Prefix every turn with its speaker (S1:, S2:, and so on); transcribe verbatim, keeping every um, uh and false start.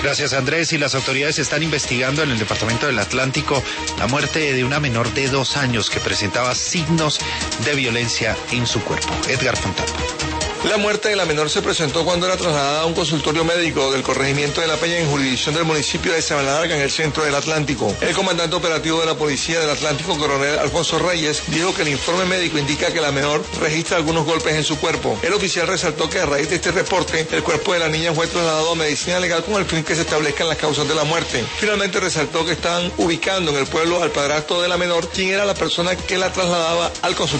S1: Gracias, Andrés. Y las autoridades están investigando en el departamento del Atlántico la muerte de una menor de dos años que presentaba signos de violencia en su cuerpo. Edgar Fontana.
S2: La muerte de la menor se presentó cuando era trasladada a un consultorio médico del corregimiento de La Peña en jurisdicción del municipio de Sabana Larga, en el centro del Atlántico. El comandante operativo de la Policía del Atlántico, coronel Alfonso Reyes, dijo que el informe médico indica que la menor registra algunos golpes en su cuerpo. El oficial resaltó que a raíz de este reporte, el cuerpo de la niña fue trasladado a medicina legal con el fin que se establezcan las causas de la muerte. Finalmente resaltó que están ubicando en el pueblo al padrastro de la menor, quien era la persona que la trasladaba al consultorio.